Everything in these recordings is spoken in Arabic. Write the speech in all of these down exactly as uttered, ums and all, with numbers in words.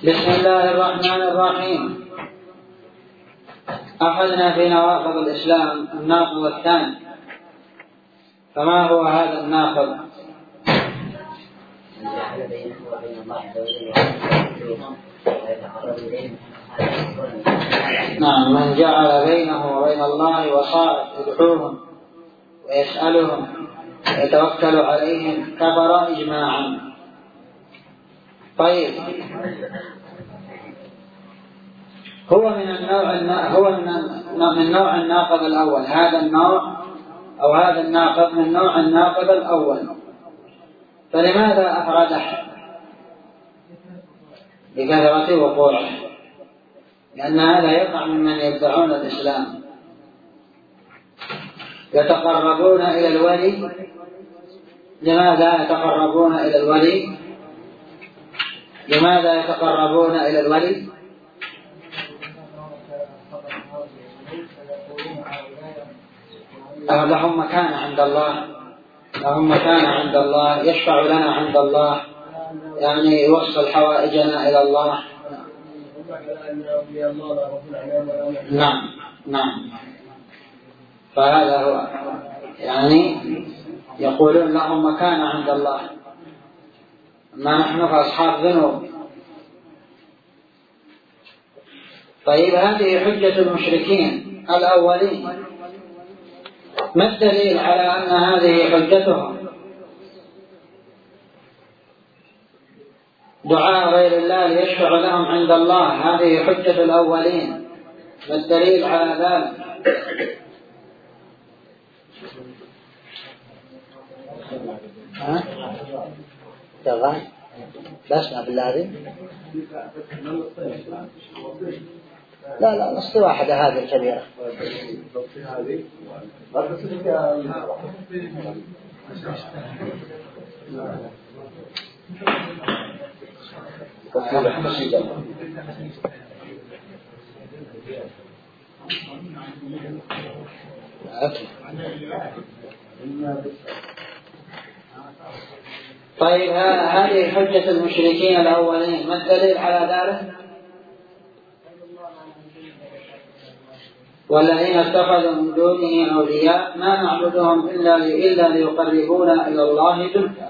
بسم الله الرحمن الرحيم. أخذنا في نواقض الإسلام الناقض الثاني، فما هو هذا الناقض؟ نعم، من جعل بينه وبين الله وصائط يدعوهم ويسألهم ويتوكل عليهم كفر إجماعا. طيب، هو من النوع هو من نوع الناقض الأول. هذا النوع أو هذا الناقض من نوع الناقض الأول، فلماذا أفرده؟ بكثرة وقوعه، لأن هذا يقع ممن يدعون الإسلام، يتقربون إلى الولي. لماذا يتقربون إلى الولي؟ لماذا يتقربون إلى الولي؟ لهم مكان عند الله، لهم مكان عند الله، يشفع لنا عند الله، يعني يوصل حوائجنا إلى الله. نعم نعم، فهذا هو، يعني يقولون لهم مكان عند الله، ما نحن فأصحاب ذنوب. طيب، هذه حجة المشركين الأولين. ما الدليل على أن هذه حجتهم؟ دعاء غير الله ليشفع لهم عند الله، هذه حجة الأولين. ما الدليل على ذلك؟ ها؟ تغير بس ما بالله. لا لا، نص واحدة هذه الكبيرة. طيب، هذه حجة المشركين الأولين. ما الدليل على ذلك؟ والذين اتخذوا من دونه أولياء ما نعبدهم إلا إلا ليقربونا إلى الله زلفى.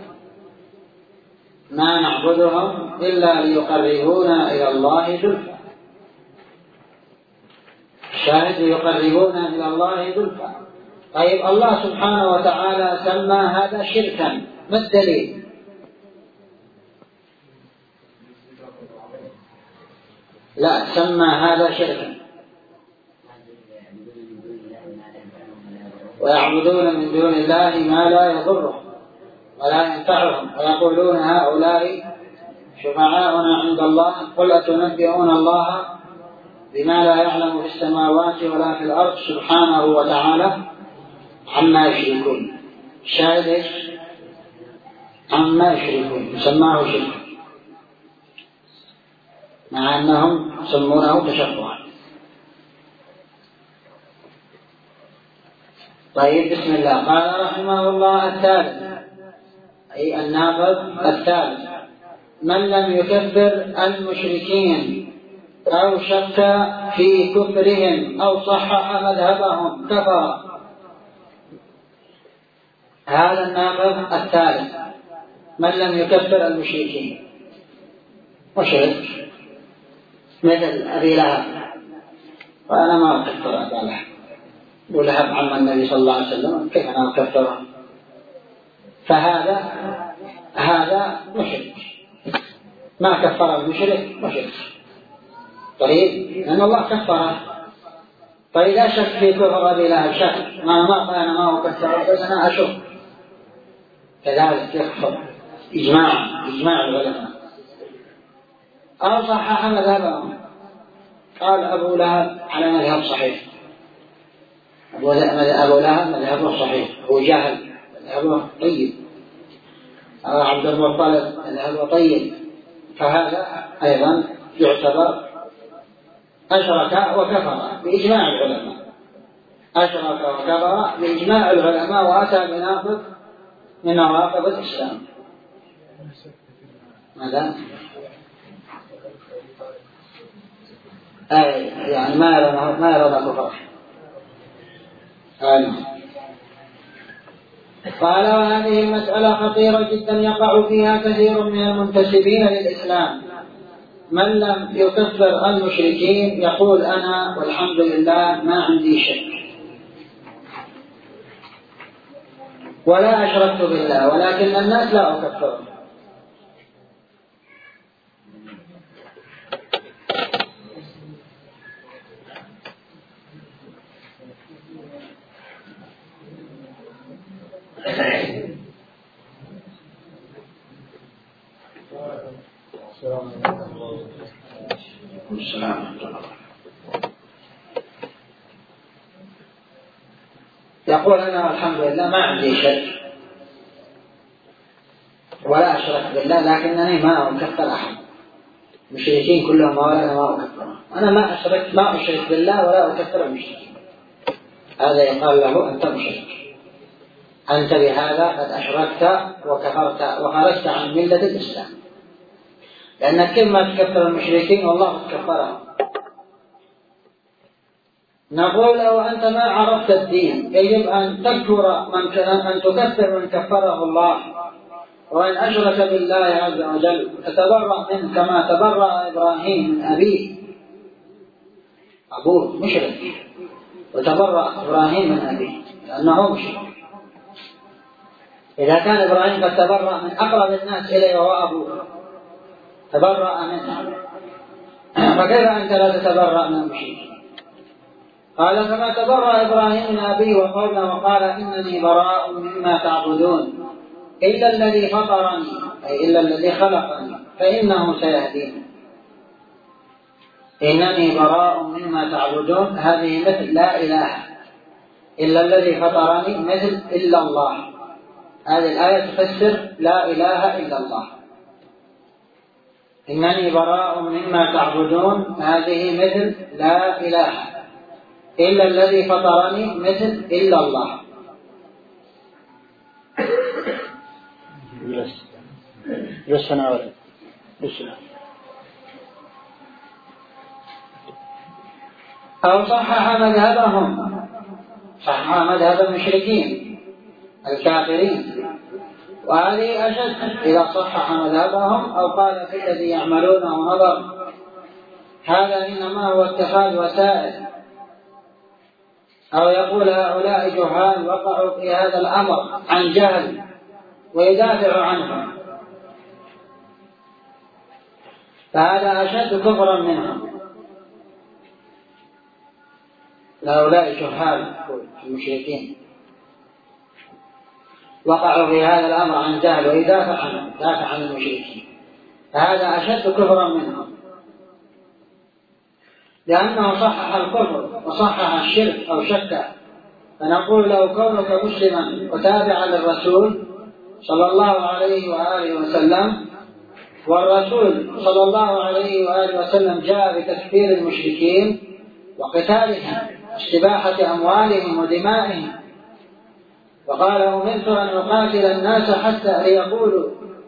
ما نعبدهم إلا ليقربونا إلى الله زلفى. شاهد يقربونا إلى الله زلفى. طيب، الله سبحانه وتعالى سمى هذا شركا، ما الدليل؟ لا، سمى هذا شركا. ويعبدون من دون الله ما لا يضرهم ولا ينفعهم ويقولون هؤلاء شفعاؤنا عند الله. قل أتنبئون الله بما لا يعلم في السماوات ولا في الأرض سبحانه وتعالى عما يشركون. شاهد عما يشركون، يسماه شركا مع أنهم يسمونه تشفعا. طيب، بسم الله. قال رحمه الله: الثالث، أي الناقض الثالث: من لم يكفر المشركين أو شك في كفرهم أو صحح مذهبهم كفر. هذا الناقض الثالث، من لم يكفر المشركين. مشرك مثل أبي لهب، وأنا ما أكفر أبا لهب، أبو لهب عم النبي صلى الله عليه وسلم، كيف أنا أكفره؟ فهذا هذا مشرك. ما كفر المشرك مشرك. طيب، لأن الله كفره. طيب، لا شك في كفر أبي لهب، شك ما ما قال أنا ما هو كفر، بس أنا أشك كذلك يكفر إجماع إجماع العلماء. أو صحح مذهبهم، قال أبو لهب على مذهب صحيح. أبو لهب مذهبه صحيح، أبو جهل مذهبه طيب، عبد المطلب مذهبه طيب، فهذا أيضا يعتبر أشرك وكفر بإجماع العلماء. أشرك وكفر بإجماع العلماء، وأتى بناقض من نواقض الإسلام. ماذا؟ أي يعني ما يرى ما يرى كفر. قال وهذه المسألة خطيرة جدا يقع فيها كثير من المنتسبين للإسلام. من لم يكفر المشركين يقول أنا والحمد لله ما عندي شك ولا أشركت بالله، ولكن الناس لا أكفرهم. يقول أنا والحمد لله ما عندي شك ولا أشرك بالله، لكنني ما أكفر أحد. المشركين كلهم ولا ما أكفرهم. أنا ما أشرك ما أشرك بالله ولا أكفر المشركين. هذا يقال له أنت مشرك، أنت بهذا قد أشركت وكفرت وخرجت عن ملة الإسلام، لأنك كما تكفر المشركين والله كفرهم. نقول لو أنت ما عرفت الدين يجب أن تكفر من كان أن تكفر من كفره الله، وأن أشرك بالله عز وجل تتبرأ منه كما تبرأ إبراهيم من أبيه. أبوه مشرك وتبرأ إبراهيم من أبيه لأنه مشرك. إذا كان إبراهيم قد تبرأ من أقرب الناس إليه وهو أبوه تبرأ منه، فكيف أنت لا تتبرأ من المشركين؟ قال كما تبرأ إبراهيم من أبيه وقوله وقال إنني براء مما تعبدون إلا الذي فطرني، أي إلا الذي خلقني فإنه سيهدين. إنني براء مما تعبدون هذه مثل لا إله إلا الذي فطرني، مثل إلا الله. هذه الآية تفسر لا إله إلا الله. إنني براء مما تعبدون هذه مثل لا إله إلا الذي فطرني، مثل إلا الله. لسنا ولا لسنا. أو صحح مذهبهم، صحح مذهب المشركين الكافرين، وهذه أشد إذا صحح مذهبهم أو قال في الذي يعملونه نظر. هذا إنما هو اتخاذ وسائل، أو يقول هؤلاء جهال وقعوا في هذا الأمر عن جهل ويدافع عنهم، فهذا أشد كفرا منهم. هؤلاء جهال المشركين وقعوا في هذا الأمر عن جهل ويدافع عنهم، يدافع عن المشركين، فهذا أشد كفرا منهم، لأنه صحح الكفر وصحح الشرك أو شك. فنقول لو كونك مسلما وتابعا للرسول صلى الله عليه وآله وسلم، والرسول صلى الله عليه وآله وسلم جاء بتكفير المشركين وقتالهم واستباحة أموالهم ودمائهم، وقال أمرت أن أقاتل الناس حتى يقولوا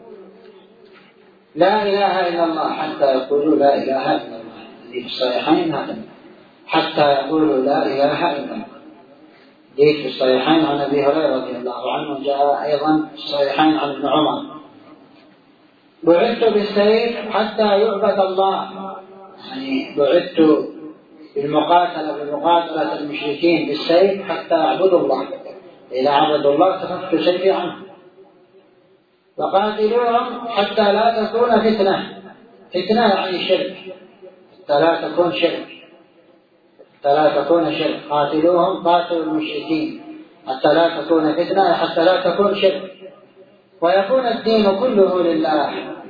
لا إله إلا الله، حتى يقولوا لا إله إلا الله. في الصحيحين هذا حتى يقولوا لا إله إلا الله. جيت في الصحيحين عن أبي هريرة رضي الله عنه، جاء أيضا في الصحيحين عن ابن عمر بعثت بالسيف حتى يعبد الله، يعني بعثت بالمقاتلة بمقاتلة المشركين بالسيف حتى يعبدوا الله، إذا عبدوا الله كففت سيفي عنهم. وقاتلوهم حتى لا تكون فتنة، فتنة يعني شرك، حتى لا تكون شرك، حتى لا تكون شرك. قاتلوهم قاتلوا المشركين حتى لا تكون فتنة، حتى لا تكون شرك، ويكون الدين كله لله